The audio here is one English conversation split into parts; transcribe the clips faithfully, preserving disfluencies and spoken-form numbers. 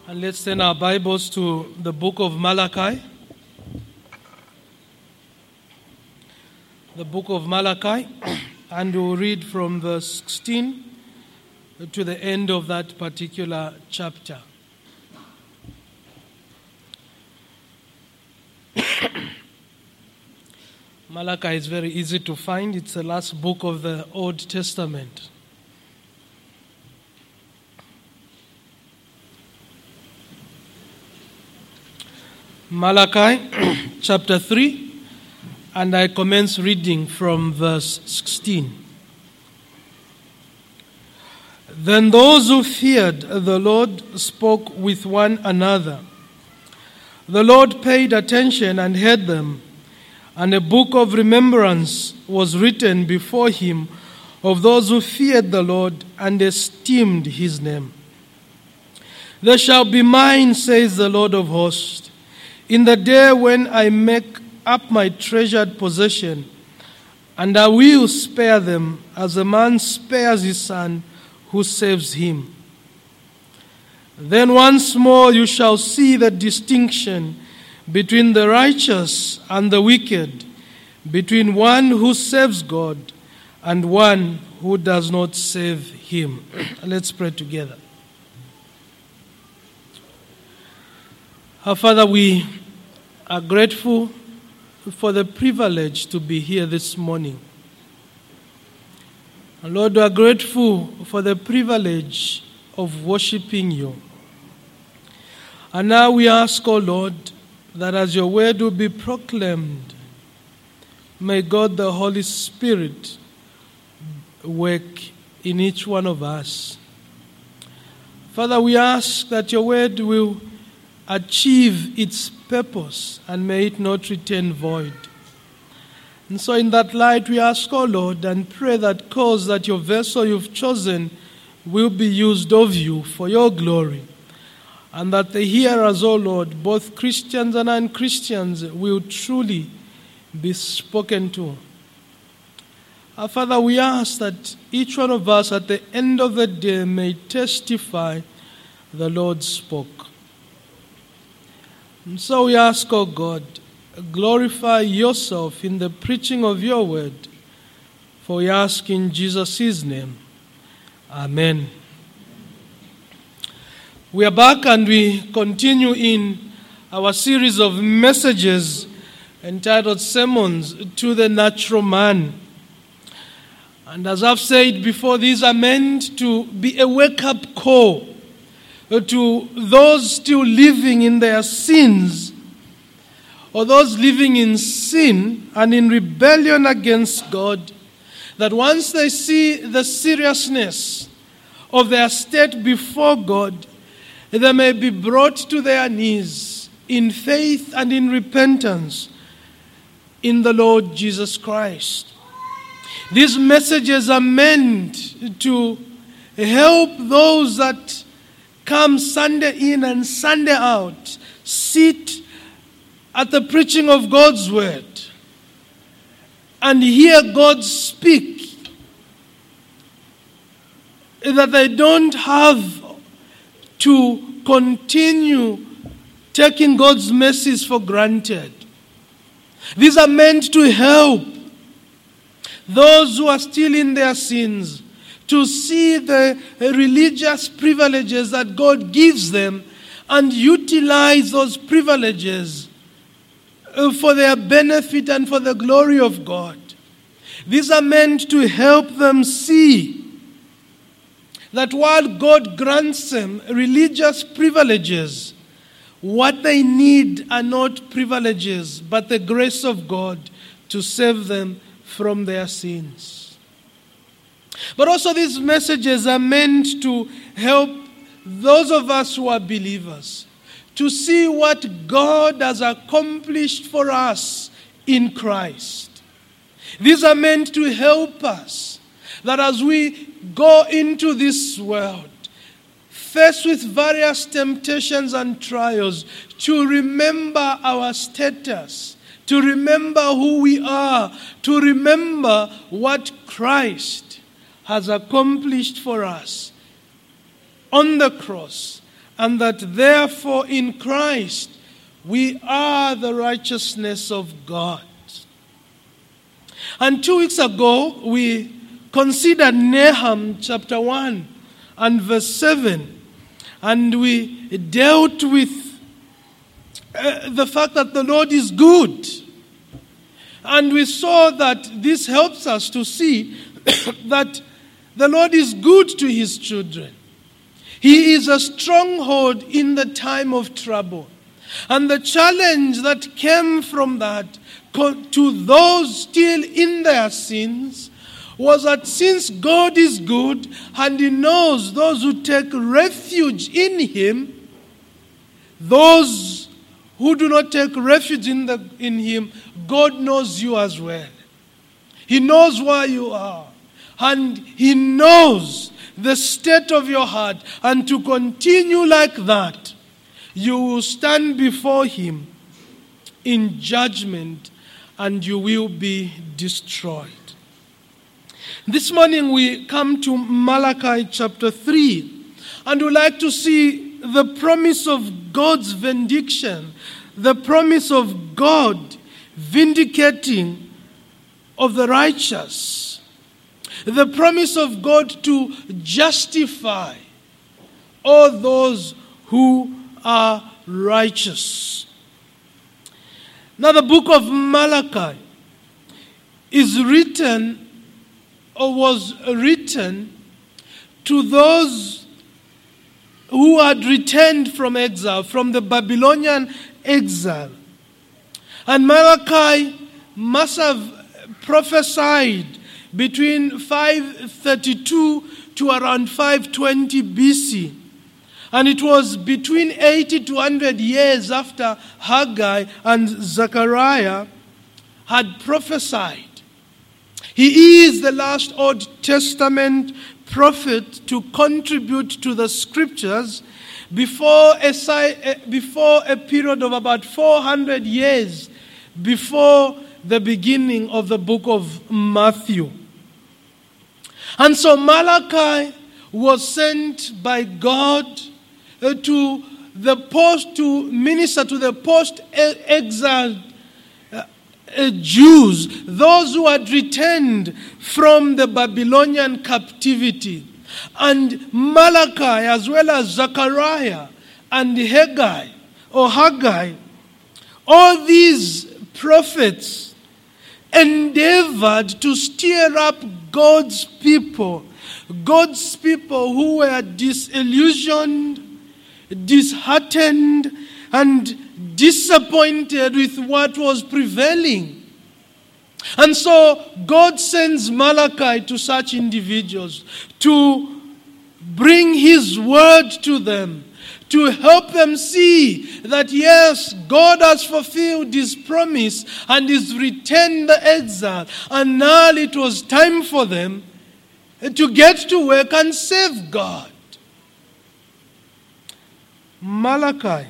And let's turn our Bibles to the book of Malachi. The book of Malachi, and we'll read from verse sixteen to the end of that particular chapter. Malachi is very easy to find. It's the last book of the Old Testament. Malachi chapter three, and I commence reading from verse sixteen. Then those who feared the Lord spoke with one another. The Lord paid attention and heard them, and a book of remembrance was written before him of those who feared the Lord and esteemed his name. They shall be mine, says the Lord of hosts, in the day when I make up my treasured possession, and I will spare them as a man spares his son who saves him. Then once more you shall see the distinction between the righteous and the wicked, between one who saves God and one who does not save him. Let's pray together. Our Father, we are grateful for the privilege to be here this morning. And Lord, we are grateful for the privilege of worshiping you. And now we ask, O Lord, that as your word will be proclaimed, may God the Holy Spirit work in each one of us. Father, we ask that your word will achieve its purpose and may it not return void. And so in that light we ask, O Lord, and pray that cause that your vessel you've chosen will be used of you for your glory, and that the hearers, O Lord, both Christians and non-Christians, will truly be spoken to. Our Father, we ask that each one of us at the end of the day may testify the Lord spoke. And so we ask, O God, glorify yourself in the preaching of your word, for we ask in Jesus' name. Amen. We are back and we continue in our series of messages entitled Sermons to the Natural Man. And as I've said before, these are meant to be a wake-up call to those still living in their sins, or those living in sin and in rebellion against God, that once they see the seriousness of their state before God, they may be brought to their knees in faith and in repentance in the Lord Jesus Christ. These messages are meant to help those that come Sunday in and Sunday out, sit at the preaching of God's word and hear God speak, that they don't have to continue taking God's message for granted. These are meant to help those who are still in their sins to see the religious privileges that God gives them and utilize those privileges for their benefit and for the glory of God. These are meant to help them see that while God grants them religious privileges, what they need are not privileges, but the grace of God to save them from their sins. But also these messages are meant to help those of us who are believers to see what God has accomplished for us in Christ. These are meant to help us that as we go into this world, faced with various temptations and trials, to remember our status, to remember who we are, to remember what Christ has accomplished for us on the cross and that therefore in Christ we are the righteousness of God. And two weeks ago, we considered Nahum chapter one and verse seven. And we dealt with uh, the fact that the Lord is good. And we saw that this helps us to see that the Lord is good to his children. He is a stronghold in the time of trouble. And the challenge that came from that to those still in their sins was that since God is good and he knows those who take refuge in him, those who do not take refuge in, the, in him, God knows you as well. He knows where you are. And he knows the state of your heart. And to continue like that, you will stand before him in judgment and you will be destroyed. This morning we come to Malachi chapter three, and we like to see the promise of God's vindication, the promise of God vindicating of the righteous, the promise of God to justify all those who are righteous. Now the book of Malachi is written or was written to those who had returned from exile, from the Babylonian exile. And Malachi must have prophesied between five thirty-two to around five twenty B C. And it was between eighty to one hundred years after Haggai and Zechariah had prophesied. He is the last Old Testament prophet to contribute to the scriptures before a, before a period of about four hundred years before the beginning of the book of Matthew. And so Malachi was sent by God uh, to the post to minister to the post-exiled uh, uh, Jews, those who had returned from the Babylonian captivity. And Malachi, as well as Zechariah and Haggai, or Haggai, all these prophets endeavored to stir up God's people, God's people who were disillusioned, disheartened, and disappointed with what was prevailing. And so God sends Malachi to such individuals to bring his word to them, to help them see that yes, God has fulfilled his promise and has returned the exile, and now it was time for them to get to work and save God. Malachi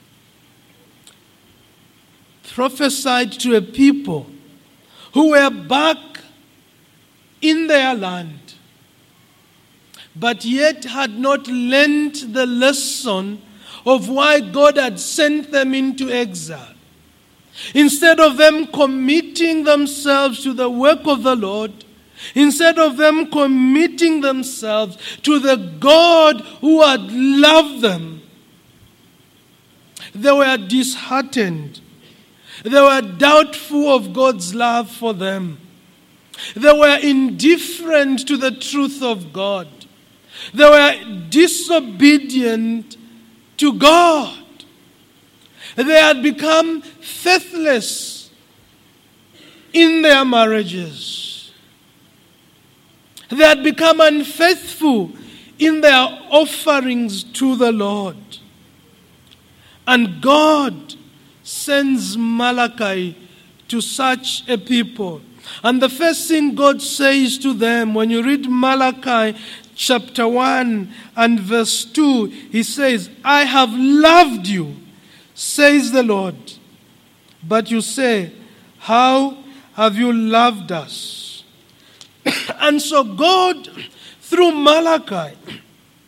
prophesied to a people who were back in their land, but yet had not learned the lesson of why God had sent them into exile. Instead of them committing themselves to the work of the Lord, instead of them committing themselves to the God who had loved them, they were disheartened. They were doubtful of God's love for them. They were indifferent to the truth of God. They were disobedient to God. They had become faithless in their marriages. They had become unfaithful in their offerings to the Lord. And God sends Malachi to such a people. And the first thing God says to them, when you read Malachi chapter one and verse two, he says, I have loved you, says the Lord. But you say, how have you loved us? And so God, through Malachi,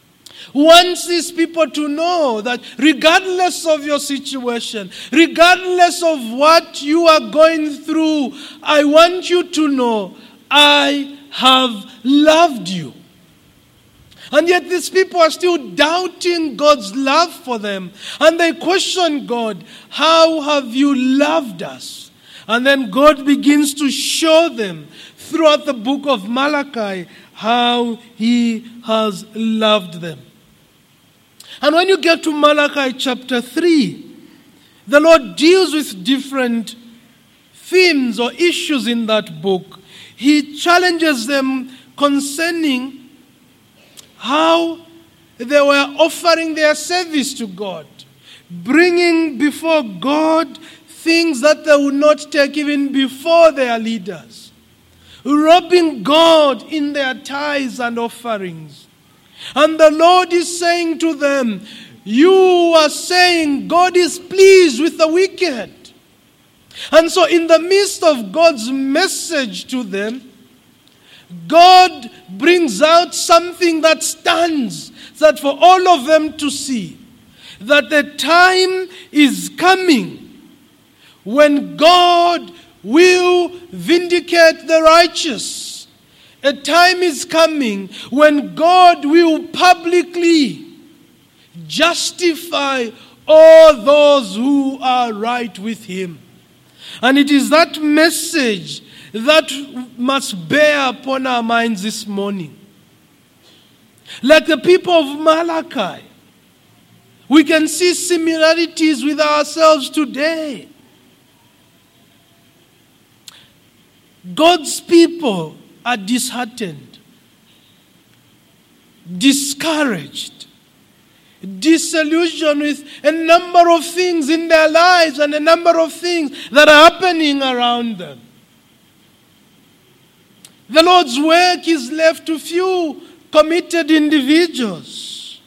wants these people to know that regardless of your situation, regardless of what you are going through, I want you to know, I have loved you. And yet these people are still doubting God's love for them. And they question God, how have you loved us? And then God begins to show them throughout the book of Malachi how he has loved them. And when you get to Malachi chapter three, the Lord deals with different themes or issues in that book. He challenges them concerning how they were offering their service to God, bringing before God things that they would not take even before their leaders, robbing God in their tithes and offerings. And the Lord is saying to them, you are saying God is pleased with the wicked. And so in the midst of God's message to them, God brings out something that stands, that for all of them to see, that the time is coming when God will vindicate the righteous. A time is coming when God will publicly justify all those who are right with him. And it is that message that must bear upon our minds this morning. Like the people of Malachi, we can see similarities with ourselves today. God's people are disheartened, discouraged, disillusioned with a number of things in their lives and a number of things that are happening around them. The Lord's work is left to few committed individuals.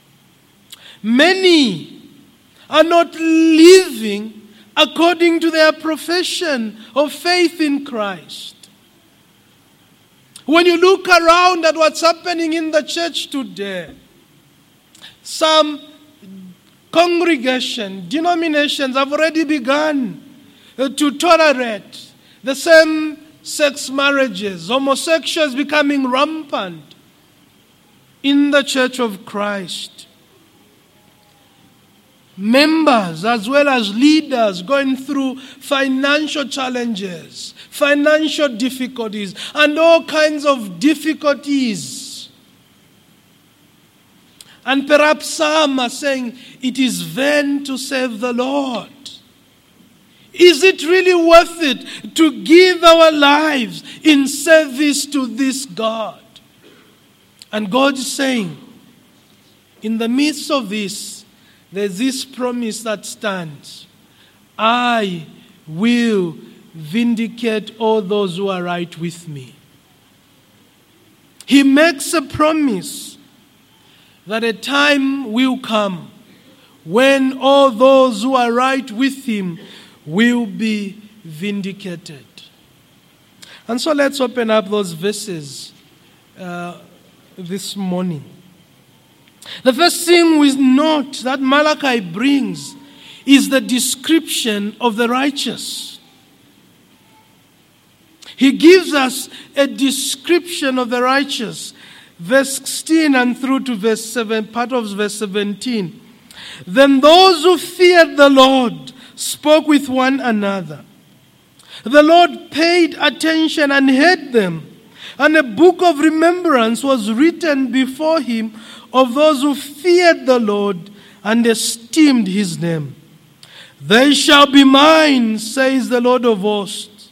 Many are not living according to their profession of faith in Christ. When you look around at what's happening in the church today, some congregation, denominations have already begun to tolerate the same sex marriages, homosexuals becoming rampant in the church of Christ. Members as well as leaders going through financial challenges, financial difficulties, and all kinds of difficulties. And perhaps some are saying, it is vain to serve the Lord. Is it really worth it to give our lives in service to this God? And God is saying, in the midst of this, there's this promise that stands. I will vindicate all those who are right with me. He makes a promise that a time will come when all those who are right with him will be vindicated. And so let's open up those verses uh, this morning. The first thing we note that Malachi brings is the description of the righteous. He gives us a description of the righteous. Verse sixteen and through to verse seven, part of verse seventeen. Then those who feared the Lord spoke with one another. The Lord paid attention and heard them, and a book of remembrance was written before him of those who feared the Lord and esteemed his name. They shall be mine, says the Lord of hosts.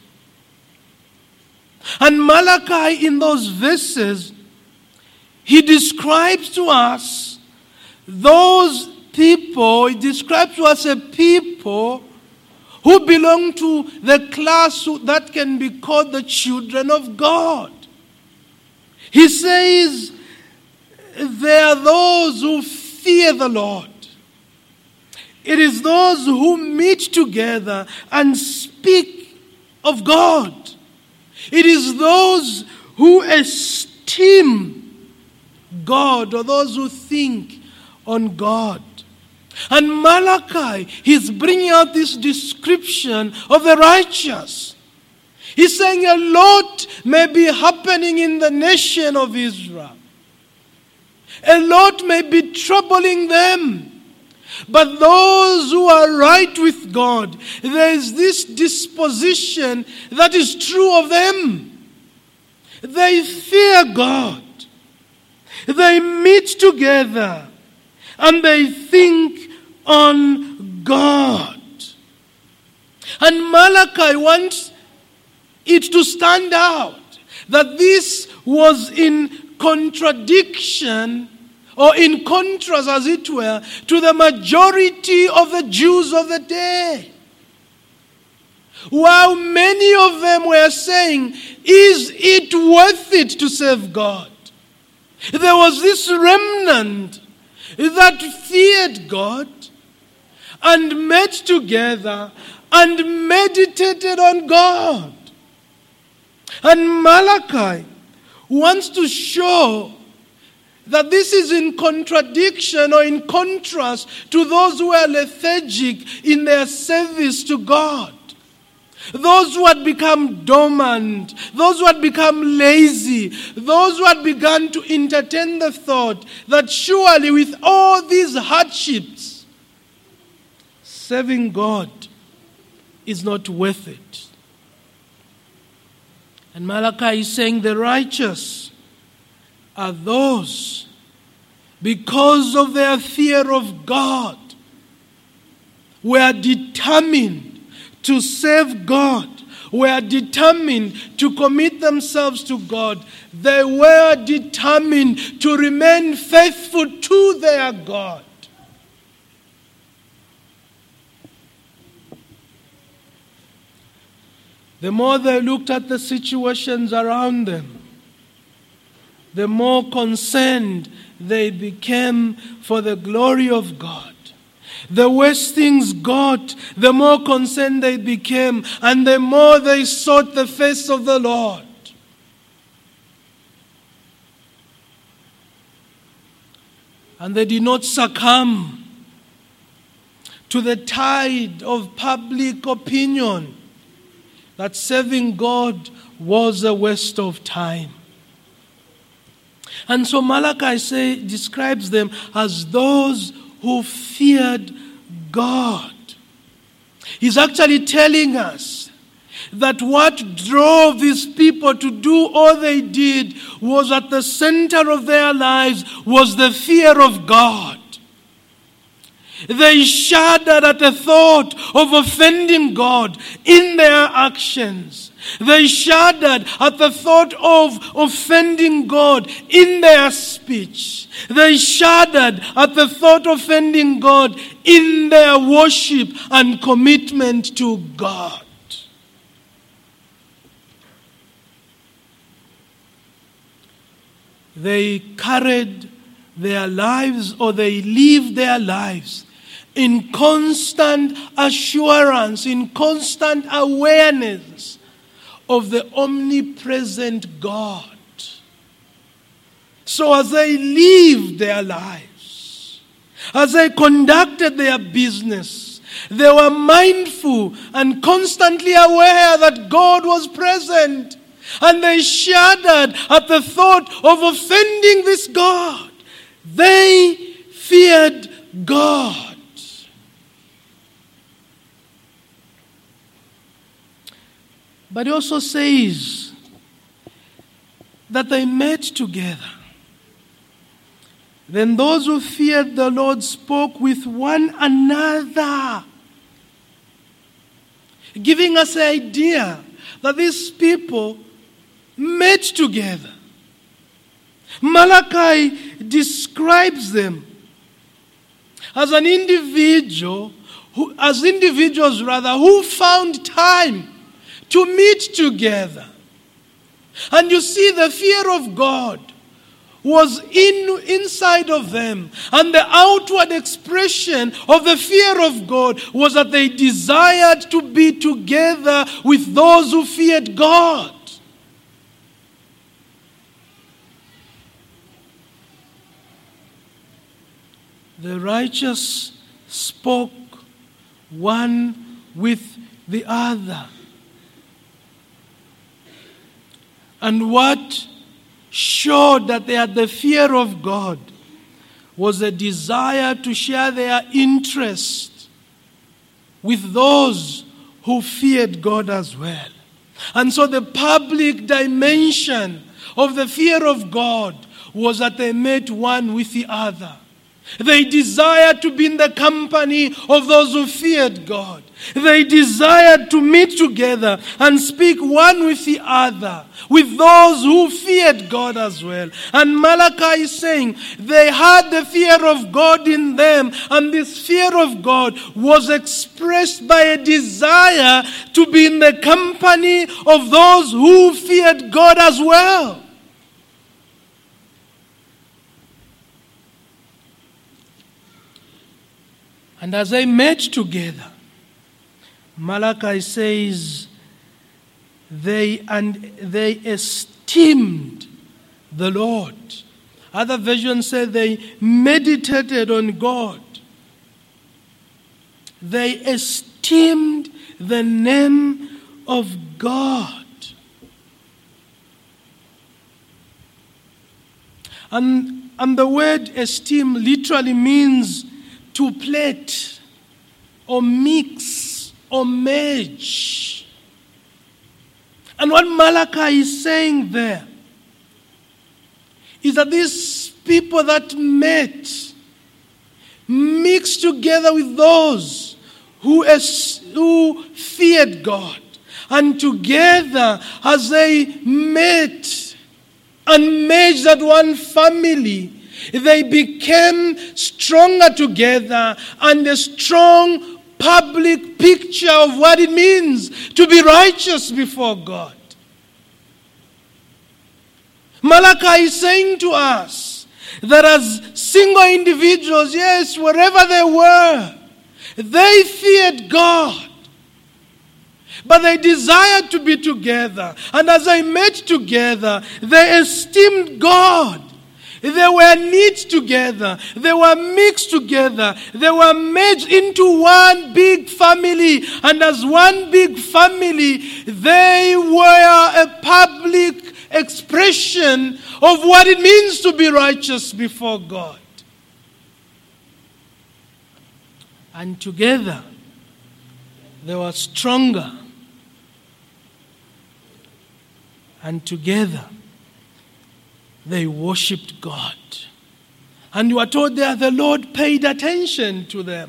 And Malachi, in those verses, he describes to us those people, he describes to us a people who belong to the class that can be called the children of God. He says, they are those who fear the Lord. It is those who meet together and speak of God. It is those who esteem God, or those who think on God. And Malachi, he's bringing out this description of the righteous. He's saying a lot may be happening in the nation of Israel. A lot may be troubling them. But those who are right with God, there is this disposition that is true of them. They fear God. They meet together and they think on God. And Malachi wants it to stand out that this was in contradiction, or in contrast, as it were, to the majority of the Jews of the day. While many of them were saying, is it worth it to serve God? There was this remnant that feared God and met together and meditated on God. And Malachi wants to show that this is in contradiction or in contrast to those who are lethargic in their service to God. Those who had become dormant, those who had become lazy, those who had begun to entertain the thought that surely with all these hardships, serving God is not worth it. And Malachi is saying the righteous are those, because of their fear of God, were determined to serve God, were determined to commit themselves to God. They were determined to remain faithful to their God. The more they looked at the situations around them, the more concerned they became for the glory of God. The worse things got, the more concerned they became, and the more they sought the face of the Lord. And they did not succumb to the tide of public opinion that serving God was a waste of time. And so Malachi say, describes them as those who feared God. He's actually telling us that what drove these people to do all they did was at the center of their lives was the fear of God. They shuddered at the thought of offending God in their actions. They shuddered at the thought of offending God in their speech. They shuddered at the thought of offending God in their worship and commitment to God. They carried their lives, or they lived their lives in constant assurance, in constant awareness of the omnipresent God. So as they lived their lives, as they conducted their business, they were mindful and constantly aware that God was present. And they shuddered at the thought of offending this God. They feared God. But he also says that they met together. Then those who feared the Lord spoke with one another, giving us the idea that these people met together. Malachi describes them as an individual, who, as individuals rather, who found time to meet together. And you see, the fear of God was in inside of them. And the outward expression of the fear of God was that they desired to be together with those who feared God. the righteous spoke one with the other. And what showed that they had the fear of God was a desire to share their interest with those who feared God as well. And so the public dimension of the fear of God was that they met one with the other. They desired to be in the company of those who feared God. They desired to meet together and speak one with the other, with those who feared God as well. And Malachi is saying they had the fear of God in them, and this fear of God was expressed by a desire to be in the company of those who feared God as well. And as they met together, Malachi says they and they esteemed the Lord. Other versions say they meditated on God. They esteemed the name of God. And, and the word esteem literally means to plate or mix or merge. And what Malachi is saying there is that these people that met mixed together with those who, es- who feared God. And together as they met and merged as one family, they became stronger together, and a strong public picture of what it means to be righteous before God. Malachi is saying to us that as single individuals, yes, wherever they were, they feared God. But they desired to be together. And as they met together, they esteemed God. They were knit together. They were mixed together. They were merged into one big family. And as one big family, they were a public expression of what it means to be righteous before God. And together, they were stronger. And together, they worshipped God. And you are told there the Lord paid attention to them.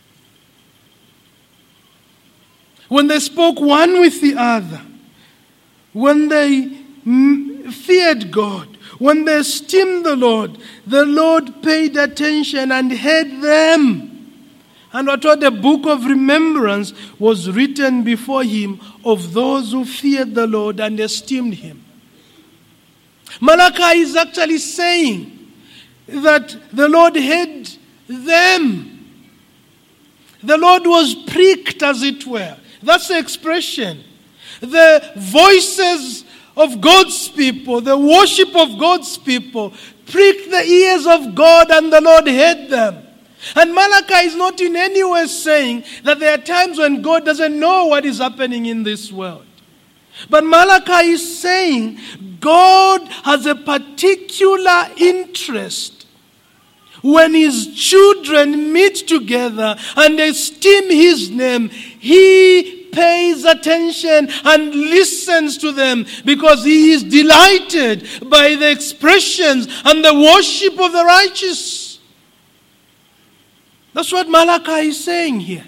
When they spoke one with the other, when they feared God, when they esteemed the Lord, the Lord paid attention and heard them. And what the book of remembrance was written before him of those who feared the Lord and esteemed him. Malachi is actually saying that the Lord heard them. The Lord was pricked, as it were. That's the expression. The voices of God's people, the worship of God's people, pricked the ears of God, and the Lord heard them. And Malachi is not in any way saying that there are times when God doesn't know what is happening in this world. But Malachi is saying God has a particular interest when his children meet together and esteem his name. He pays attention and listens to them because he is delighted by the expressions and the worship of the righteous. That's what Malachi is saying here.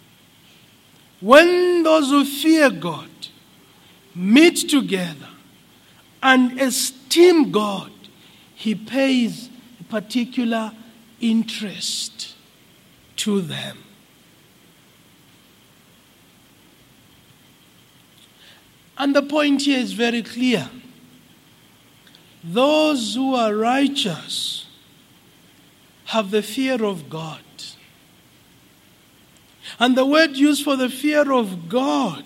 When those who fear God meet together and esteem God, he pays a particular interest to them. And the point here is very clear. Those who are righteous have the fear of God. And the word used for the fear of God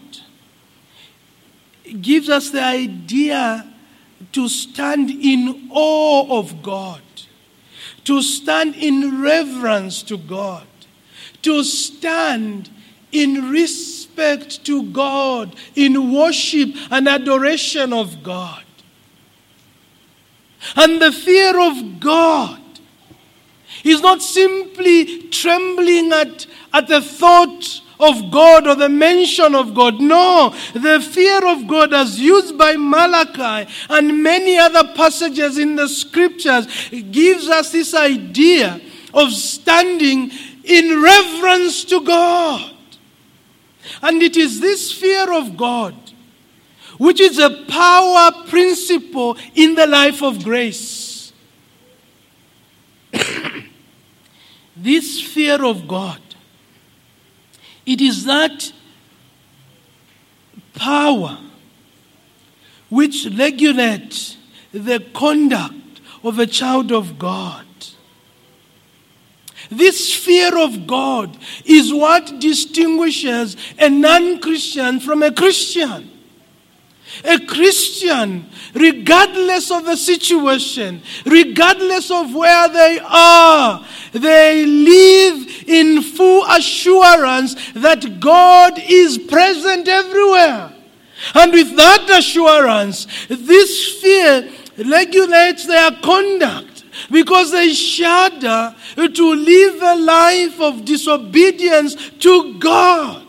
gives us the idea to stand in awe of God, to stand in reverence to God, to stand in respect to God, in worship and adoration of God. And the fear of God is not simply trembling at, at the thought of God or the mention of God. No, the fear of God, as used by Malachi and many other passages in the scriptures, gives us this idea of standing in reverence to God. And it is this fear of God which is a power principle in the life of grace. This fear of God, it is that power which regulates the conduct of a child of God. This fear of God is what distinguishes a non-Christian from a Christian. A Christian, regardless of the situation, regardless of where they are, they live in full assurance that God is present everywhere. And with that assurance, this fear regulates their conduct, because they shudder to live a life of disobedience to God.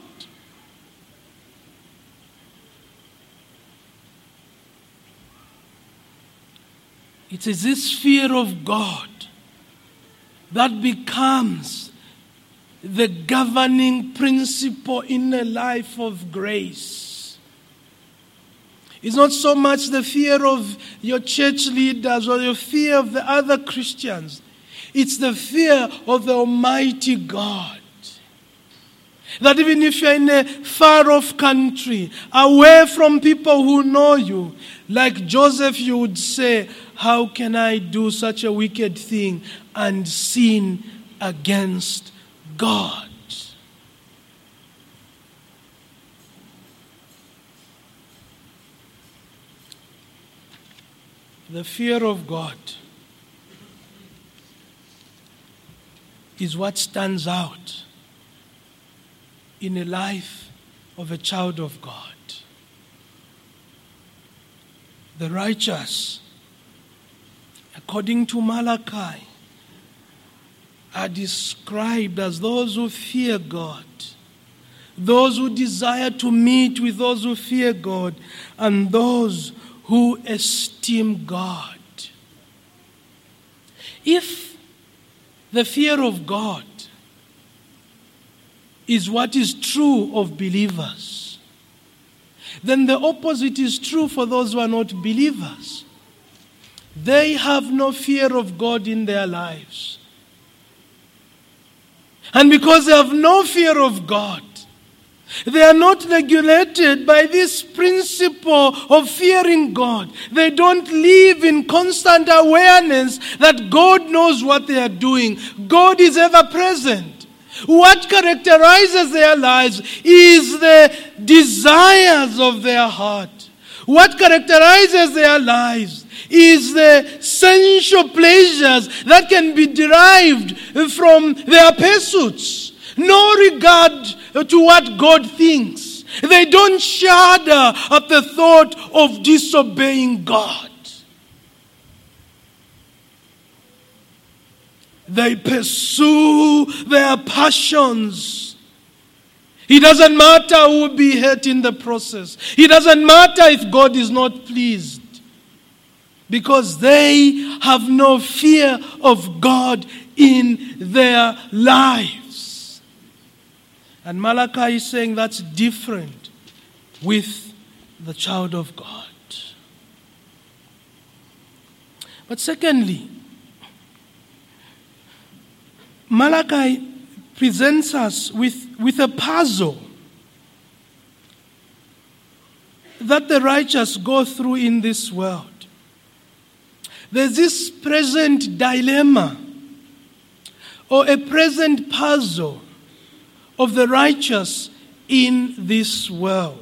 It is this fear of God that becomes the governing principle in a life of grace. It's not so much the fear of your church leaders or your fear of the other Christians. It's the fear of the Almighty God. That even if you're in a far-off country, away from people who know you, like Joseph, you would say, how can I do such a wicked thing and sin against God? The fear of God is what stands out in the life of a child of God. The righteous, according to Malachi, are described as those who fear God, those who desire to meet with those who fear God, and those who esteem God. If the fear of God is what is true of believers, then the opposite is true for those who are not believers. They have no fear of God in their lives. And because they have no fear of God, they are not regulated by this principle of fearing God. They don't live in constant awareness that God knows what they are doing. God is ever present. What characterizes their lives is the desires of their heart. What characterizes their lives is the sensual pleasures that can be derived from their pursuits. No regard to what God thinks. They don't shudder at the thought of disobeying God. They pursue their passions. It doesn't matter who will be hurt in the process. It doesn't matter if God is not pleased, because they have no fear of God in their lives. And Malachi is saying that's different with the child of God. But secondly, Malachi presents us with, with a puzzle that the righteous go through in this world. There's this present dilemma or a present puzzle of the righteous in this world.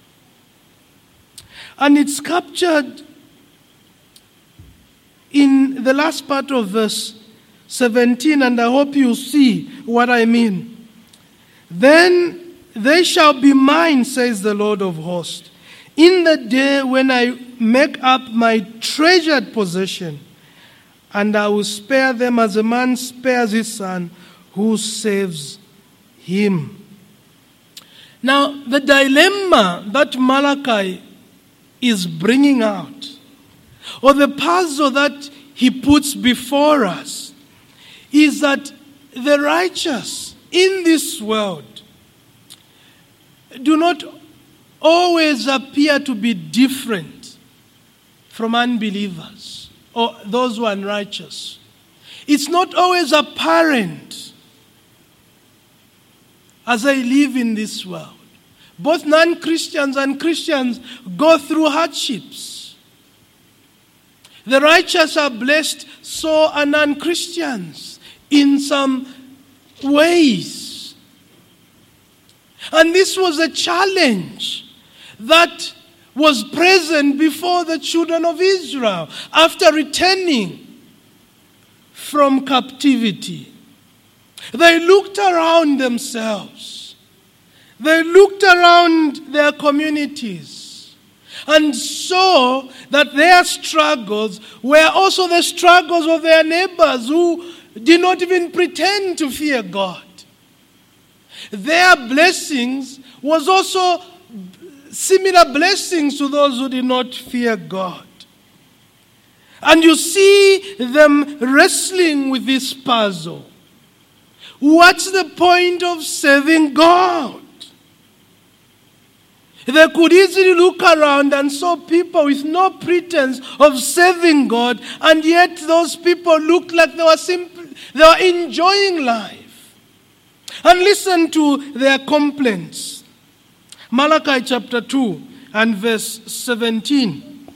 And it's captured in the last part of verse seventeen, and I hope you see what I mean. Then they shall be mine, says the Lord of hosts, in the day when I make up my treasured possession, and I will spare them as a man spares his son who saves him. Now, the dilemma that Malachi is bringing out, or the puzzle that he puts before us, is that the righteous in this world do not always appear to be different from unbelievers or those who are unrighteous. It's not always apparent as I live in this world. Both non-Christians and Christians go through hardships. The righteous are blessed, so are non-Christians in some ways. And this was a challenge that was present before the children of Israel after returning from captivity. They looked around themselves. They looked around their communities and saw that their struggles were also the struggles of their neighbors who did not even pretend to fear God. Their blessings was also similar blessings to those who did not fear God. And you see them wrestling with this puzzle. What's the point of serving God? They could easily look around and saw people with no pretense of serving God, and yet those people looked like they were simply, they were enjoying life. And listen to their complaints. Malachi chapter two and verse seventeen.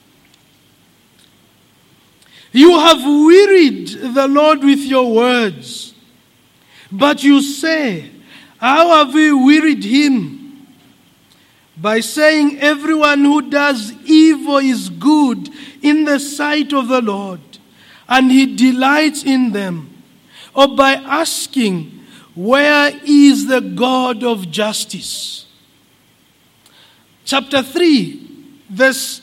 You have wearied the Lord with your words, but you say, how have we wearied him? By saying everyone who does evil is good in the sight of the Lord, and he delights in them. Or by asking, where is the God of justice? Chapter three, verse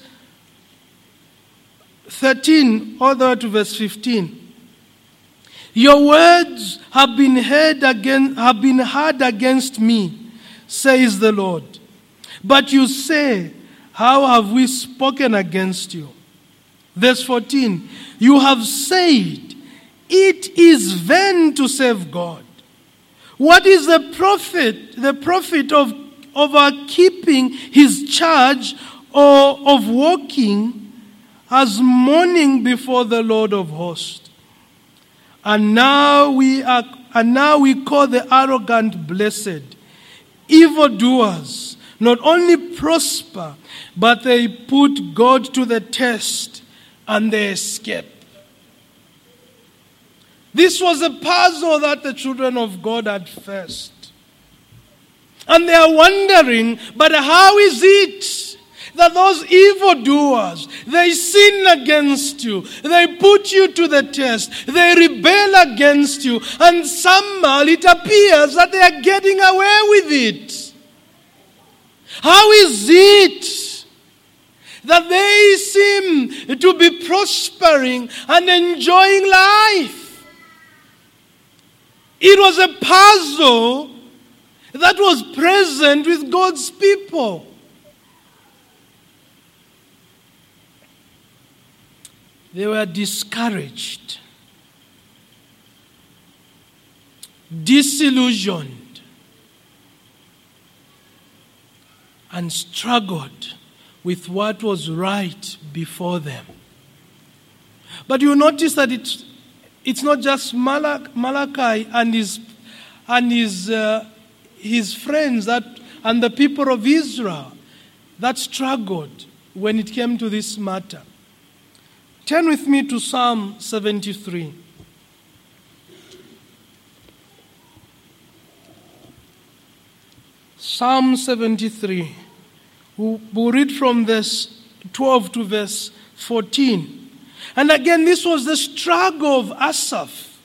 thirteen, all the way to verse fifteen. Your words have been heard again, have been heard against me, says the Lord. But you say, how have we spoken against you? Verse fourteen, you have said, it is vain to serve God. What is the profit, the profit of, of our keeping his charge or of walking as mourning before the Lord of hosts? And now we are, and now we call the arrogant blessed. Evildoers not only prosper, but they put God to the test and they escape. This was a puzzle that the children of God had faced. And they are wondering, but how is it that those evildoers, they sin against you, they put you to the test, they rebel against you, and somehow it appears that they are getting away with it? How is it that they seem to be prospering and enjoying life? It was a puzzle that was present with God's people. They were discouraged, disillusioned, and struggled with what was right before them. But you notice that it's, it's not just Malach, Malachi and his and his uh, his friends that and the people of Israel that struggled when it came to this matter. Turn with me to Psalm seventy-three. Psalm seventy-three. We'll read from verse twelve to verse fourteen. And again, this was the struggle of Asaph.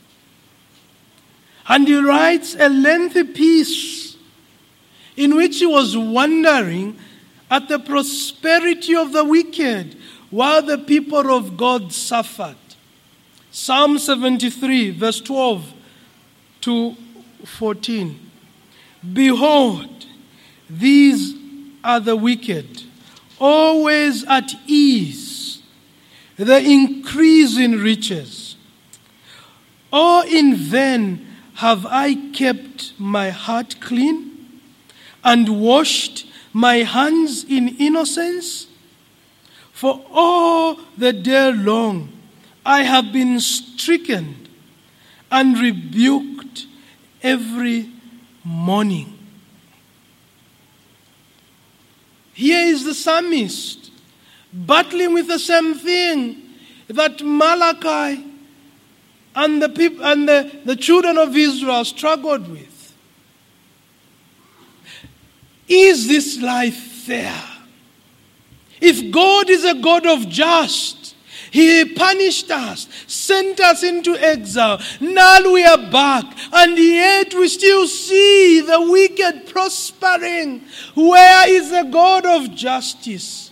And he writes a lengthy piece in which he was wondering at the prosperity of the wicked while the people of God suffered. Psalm seventy-three, verse twelve to fourteen. Behold, these are the wicked, always at ease, the increase in riches. Oh, in vain have I kept my heart clean and washed my hands in innocence? For all the day long I have been stricken and rebuked every morning. Here is the psalmist battling with the same thing that Malachi and the people and the, the children of Israel struggled with. Is this life fair? If God is a God of just, He punished us, sent us into exile. Now we are back, and yet we still see the wicked prospering. Where is the God of justice?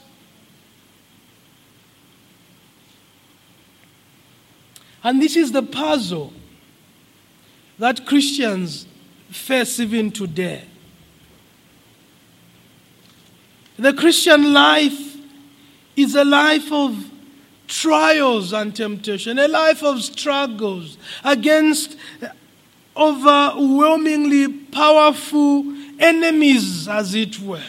And this is the puzzle that Christians face even today. The Christian life is a life of trials and temptation, a life of struggles against overwhelmingly powerful enemies, as it were.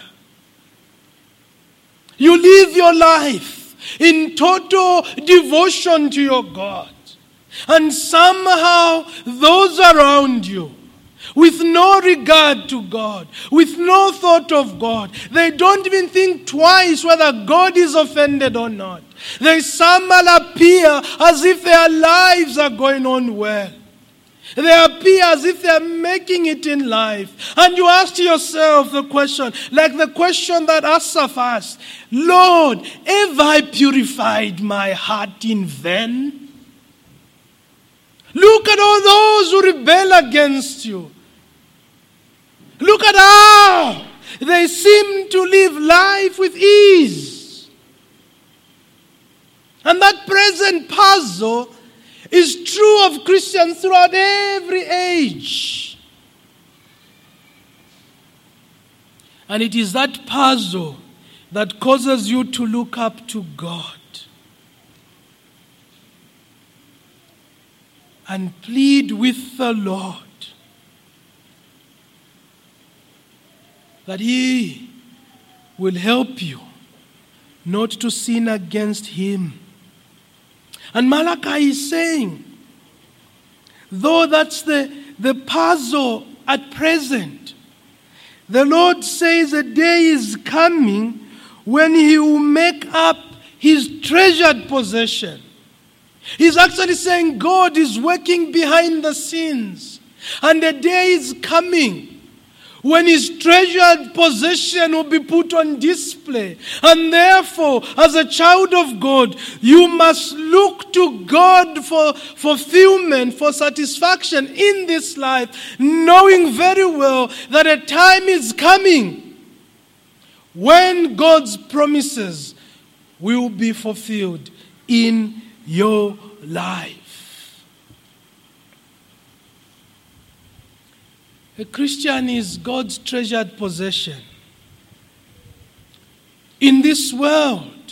You live your life in total devotion to your God. And somehow those around you, with no regard to God, with no thought of God, they don't even think twice whether God is offended or not. They somehow appear as if their lives are going on well. They appear as if they are making it in life. And you ask yourself the question, like the question that Asaph asked, Lord, have I purified my heart in vain? Look at all those who rebel against you. Look at how they seem to live life with ease. And that present puzzle is true of Christians throughout every age. And it is that puzzle that causes you to look up to God and plead with the Lord that He will help you not to sin against Him. And Malachi is saying, though that's the, the puzzle at present, the Lord says a day is coming when He will make up His treasured possession. He's actually saying God is working behind the scenes. And a day is coming when His treasured possession will be put on display. And therefore, as a child of God, you must look to God for fulfillment, for satisfaction in this life, knowing very well that a time is coming when God's promises will be fulfilled in your life. A Christian is God's treasured possession. In this world,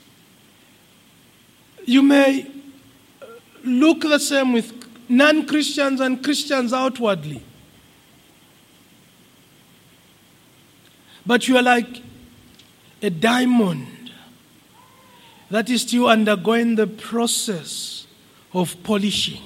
you may look the same with non-Christians and Christians outwardly. But you are like a diamond that is still undergoing the process of polishing.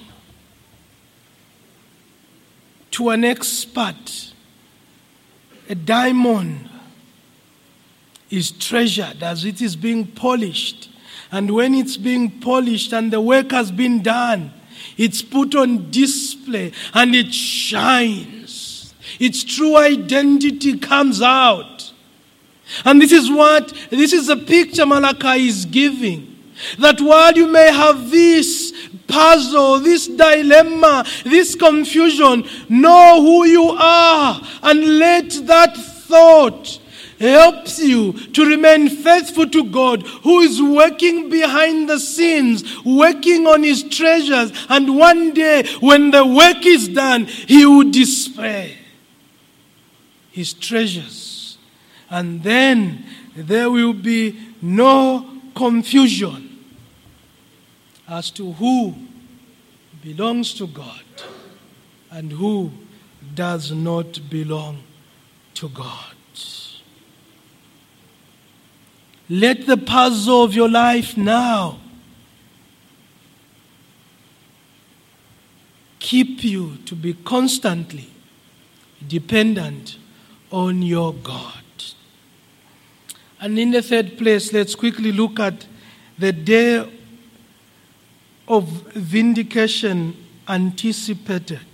To an expert, a diamond is treasured as it is being polished. And when it's being polished and the work has been done, it's put on display and it shines. Its true identity comes out. And this is what, this is the picture Malachi is giving. That while you may have this puzzle, this dilemma, this confusion, know who you are and let that thought helps you to remain faithful to God, who is working behind the scenes, working on his treasures, and one day when the work is done, he will display his treasures. And then there will be no confusion as to who belongs to God and who does not belong to God. Let the puzzle of your life now keep you to be constantly dependent on your God. And in the third place, let's quickly look at the day of vindication anticipated.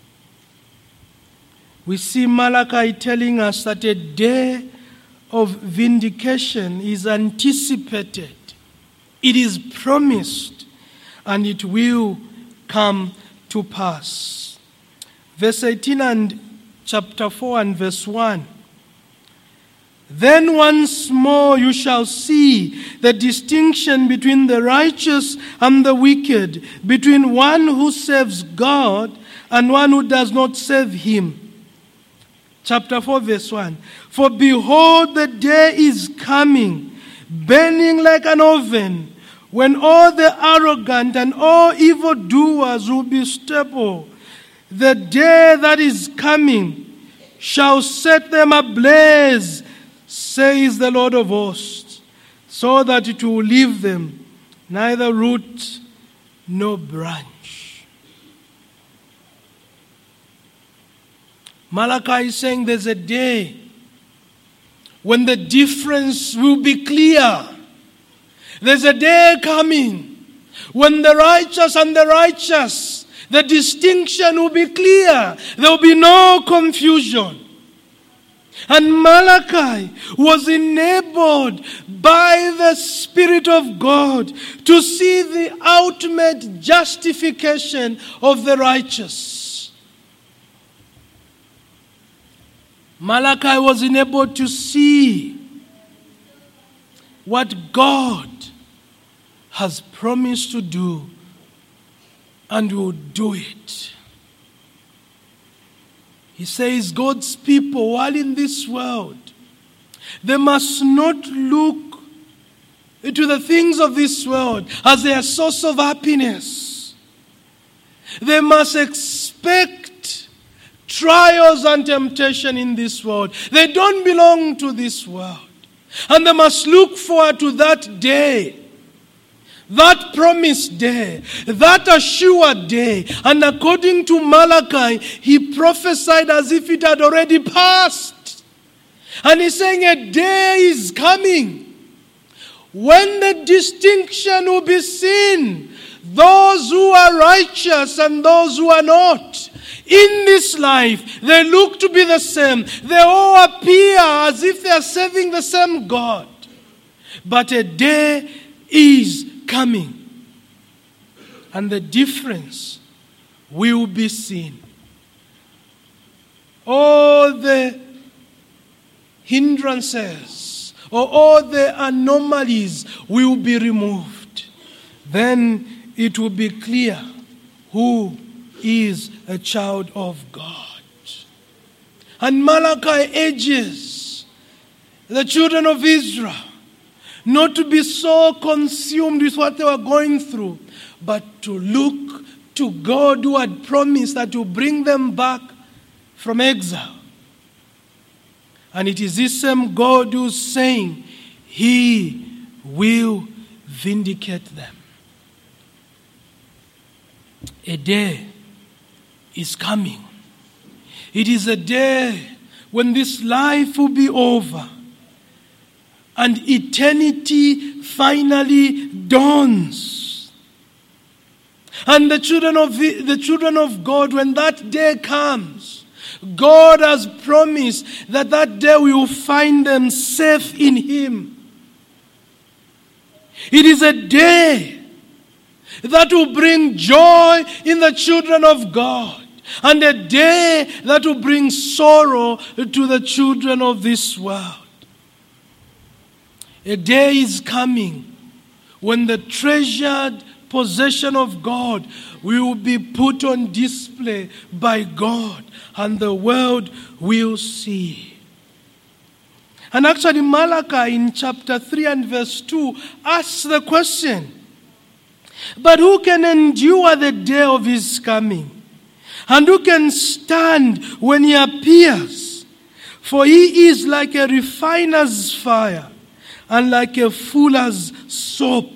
We see Malachi telling us that a day of vindication is anticipated. It is promised, and it will come to pass. Verse eighteen and chapter four and verse one. Then once more you shall see the distinction between the righteous and the wicked, between one who serves God and one who does not serve him. Chapter four, verse one. For behold, the day is coming, burning like an oven, when all the arrogant and all evildoers will be stubble. The day that is coming shall set them ablaze, says the Lord of hosts, so that it will leave them neither root nor branch. Malachi is saying there's a day when the difference will be clear. There's a day coming when the righteous and the righteous, the distinction will be clear. There will be no confusion. And Malachi was enabled by the Spirit of God to see the ultimate justification of the righteous. Malachi was enabled to see what God has promised to do and will do it. He says God's people, while in this world, they must not look to the things of this world as their source of happiness. They must expect trials and temptation in this world. They don't belong to this world. And they must look forward to that day, that promised day, that assured day. And according to Malachi, he prophesied as if it had already passed. And he's saying a day is coming when the distinction will be seen. Those who are righteous and those who are not. In this life, they look to be the same. They all appear as if they are serving the same God. But a day is coming, and the difference will be seen. All the hindrances or all the anomalies will be removed. Then it will be clear who is a child of God. And Malachi urges the children of Israel not to be so consumed with what they were going through, but to look to God who had promised that to bring them back from exile. And it is this same God who's saying he will vindicate them. A day is coming. It is a day when this life will be over and eternity finally dawns. And the children of the, the children of God, when that day comes, God has promised that that day we will find them safe in him. It is a day that will bring joy in the children of God, and a day that will bring sorrow to the children of this world. A day is coming when the treasured possession of God will be put on display by God, and the world will see. And actually Malachi in chapter three and verse two asks the question, but who can endure the day of his coming? And who can stand when he appears? For he is like a refiner's fire and like a fuller's soap.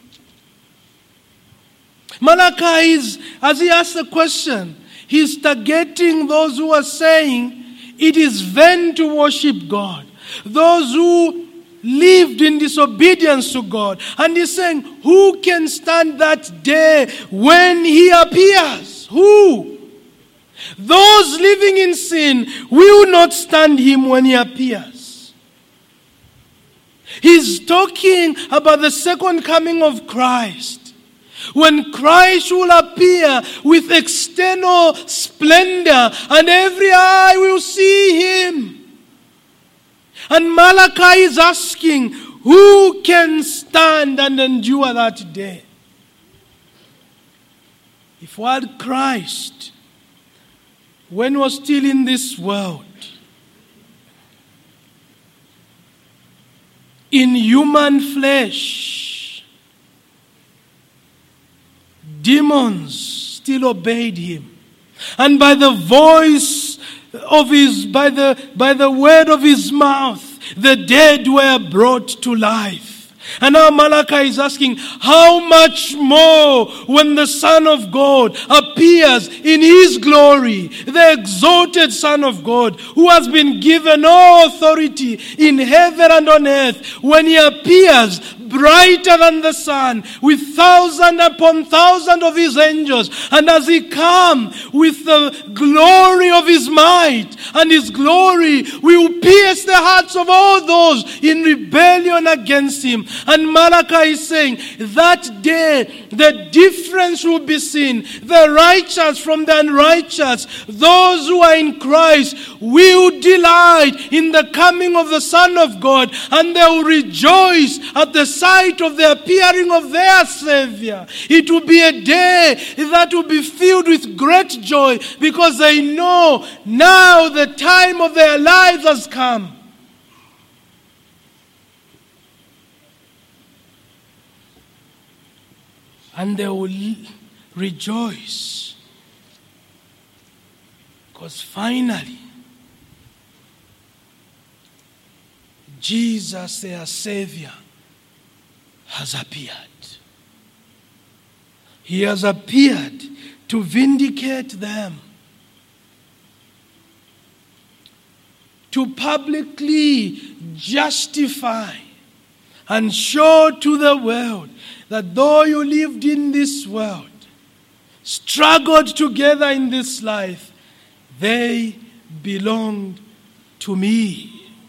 Malachi is, as he asks the question, he's targeting those who are saying it is vain to worship God. Those who lived in disobedience to God. And he's saying, who can stand that day when he appears? Who? Those living in sin will not stand him when he appears. He's talking about the second coming of Christ, when Christ will appear with external splendor and every eye will see him. And Malachi is asking, who can stand and endure that day? If what Christ, when he was still in this world, in human flesh, demons still obeyed him. And by the voice of his, by the, by the word of his mouth, the dead were brought to life. And now Malachi is asking, how much more when the Son of God appears in his glory, the exalted Son of God, who has been given all authority in heaven and on earth, when he appears brighter than the sun, with thousand upon thousand of his angels, and as he comes with the glory of his might, and his glory will pierce the hearts of all those in rebellion against him. And Malachi is saying, that day the difference will be seen. The righteous from the unrighteous, those who are in Christ, will delight in the coming of the Son of God, and they will rejoice at the sight of the appearing of their Savior. It will be a day that will be filled with great joy, because they know now the time of their lives has come. And they will rejoice, because finally Jesus, their Savior, has appeared. He has appeared to vindicate them, to publicly justify and show to the world that though you lived in this world, struggled together in this life, they belonged to me.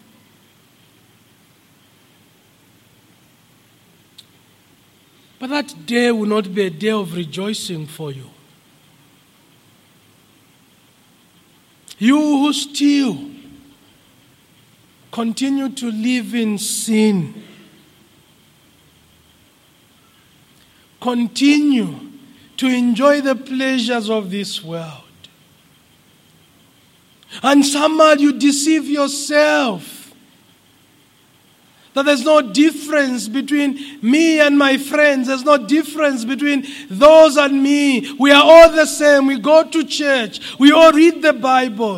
But that day will not be a day of rejoicing for you. You who still continue to live in sin, continue to enjoy the pleasures of this world, and somehow you deceive yourself that there's no difference between me and my friends. There's no difference between those and me. We are all the same. We go to church. We all read the Bible.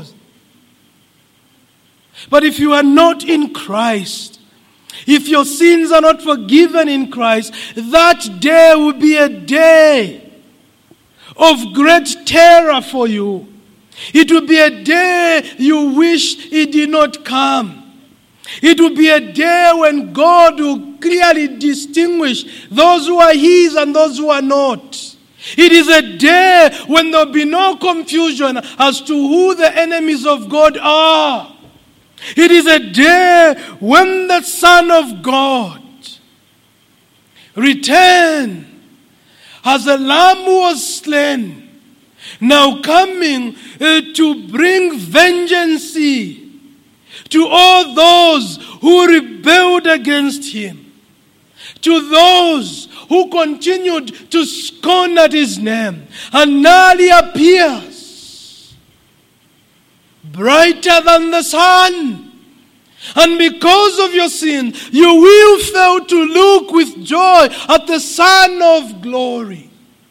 But if you are not in Christ, if your sins are not forgiven in Christ, that day will be a day of great terror for you. It will be a day you wish it did not come. It will be a day when God will clearly distinguish those who are His and those who are not. It is a day when there will be no confusion as to who the enemies of God are. It is a day when the Son of God return as a lamb who was slain, now coming uh, to bring vengeance to all those who rebelled against him, to those who continued to scorn at his name. And now he appears brighter than the sun. And because of your sin, you will fail to look with joy at the Son of glory.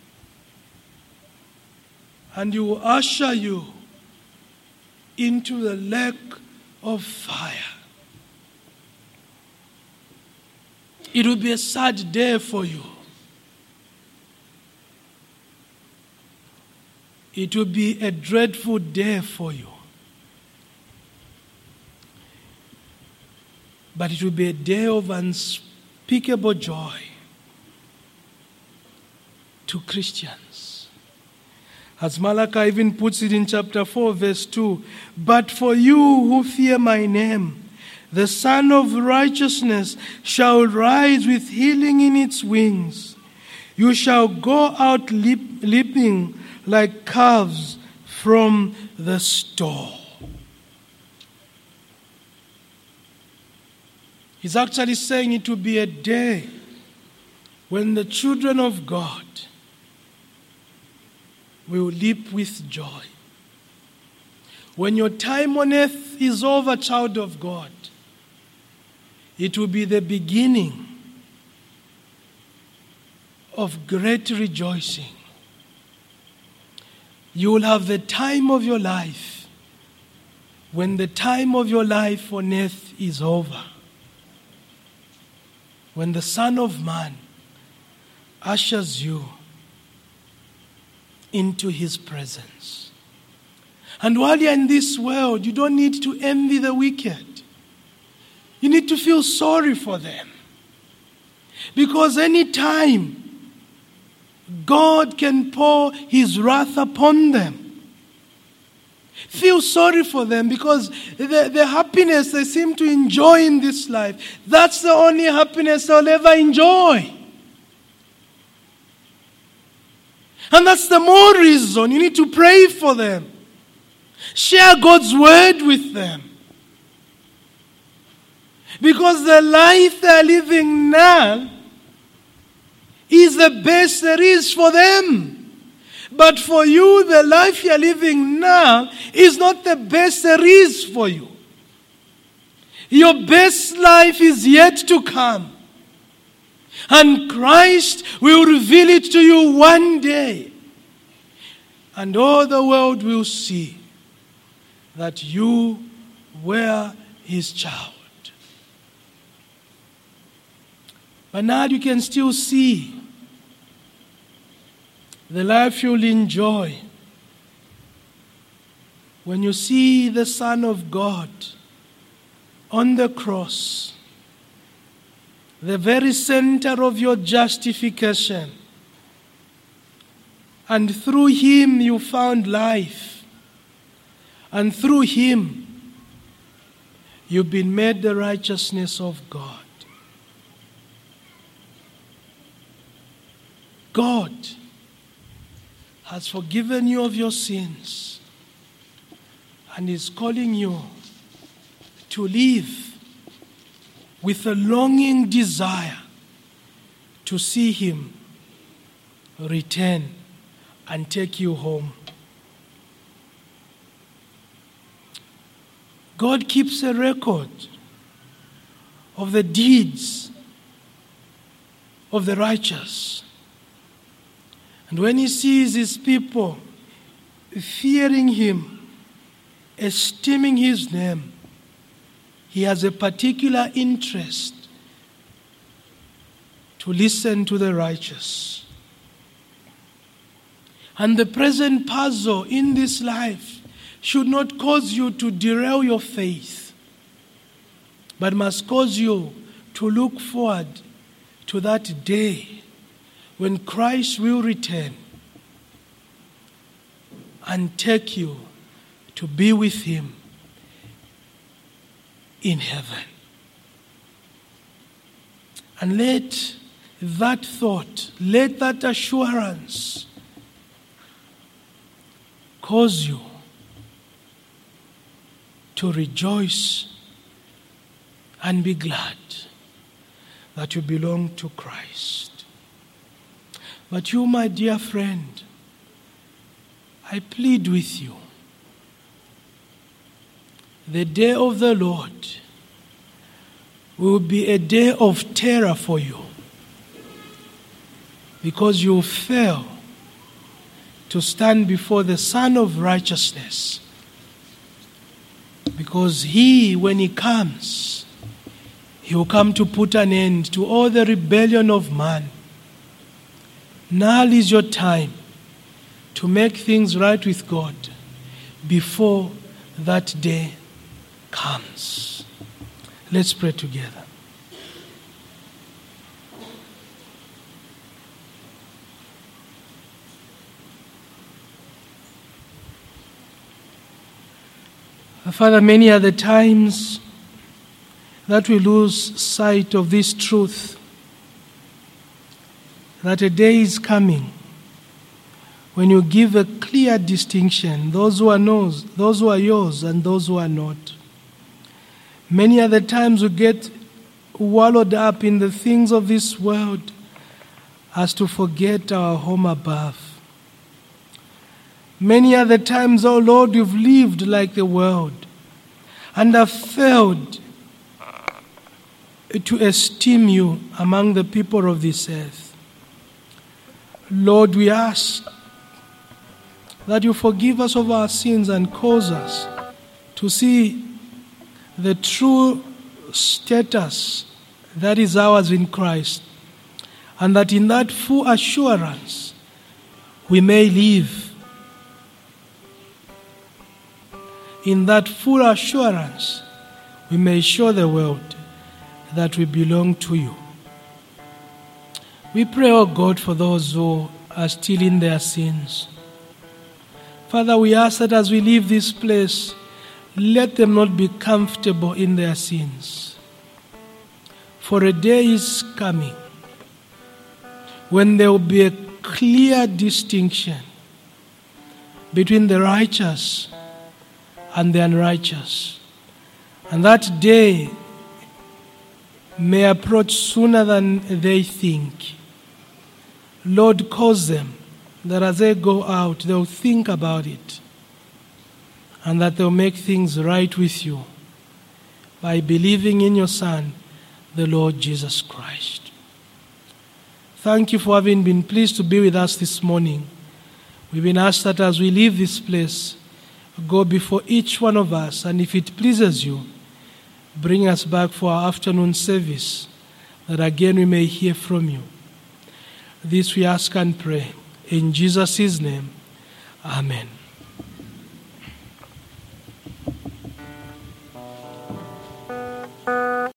And he will usher you into the lake of fire. It will be a sad day for you. It will be a dreadful day for you. But it will be a day of unspeakable joy to Christians. As Malachi even puts it in chapter four, verse two, but for you who fear my name, the Son of Righteousness shall rise with healing in its wings. You shall go out leap, leaping like calves from the stall. He's actually saying it will be a day when the children of God will leap with joy. When your time on earth is over, child of God, it will be the beginning of great rejoicing. You will have the time of your life when the time of your life on earth is over. When the Son of Man ushers you into his presence. And while you're in this world, you don't need to envy the wicked. You need to feel sorry for them. Because any time God can pour his wrath upon them. Feel sorry for them because the, the happiness they seem to enjoy in this life, that's the only happiness they'll ever enjoy. And that's the more reason you need to pray for them. Share God's word with them. Because the life they're living now is the best there is for them. But for you, the life you're living now is not the best there is for you. Your best life is yet to come. And Christ will reveal it to you one day. And all the world will see that you were his child. But now you can still see the life you'll enjoy when you see the Son of God on the cross, the very center of your justification. And through him you found life. And through him you've been made the righteousness of God. God has forgiven you of your sins and is calling you to live with a longing desire to see him return and take you home. God keeps a record of the deeds of the righteous. And when he sees his people fearing him, esteeming his name, he has a particular interest to listen to the righteous. And the present puzzle in this life should not cause you to derail your faith, but must cause you to look forward to that day when Christ will return and take you to be with him in heaven. And let that thought, let that assurance cause you to rejoice and be glad that you belong to Christ. But you, my dear friend, I plead with you. The day of the Lord will be a day of terror for you, because you fail to stand before the Son of Righteousness. Because he, when he comes, he will come to put an end to all the rebellion of man. Now is your time to make things right with God before that day comes. Let's pray together. Father, many are the times that we lose sight of this truth, that a day is coming when you give a clear distinction, those who are yours, those who are yours and those who are not. Many are the times we get wallowed up in the things of this world as to forget our home above. Many are the times, oh Lord, you've lived like the world and have failed to esteem you among the people of this earth. Lord, we ask that you forgive us of our sins and cause us to see the true status that is ours in Christ, and that in that full assurance we may live. In that full assurance, we may show the world that we belong to you. We pray, O God, for those who are still in their sins. Father, we ask that as we leave this place, let them not be comfortable in their sins. For a day is coming when there will be a clear distinction between the righteous and the unrighteous. And that day may approach sooner than they think. Lord, cause them that as they go out, they'll think about it, and that they'll make things right with you by believing in your Son, the Lord Jesus Christ. Thank you for having been pleased to be with us this morning. We've been asked that as we leave this place, go before each one of us, and if it pleases you, bring us back for our afternoon service, that again we may hear from you. This we ask and pray in Jesus' name. Amen.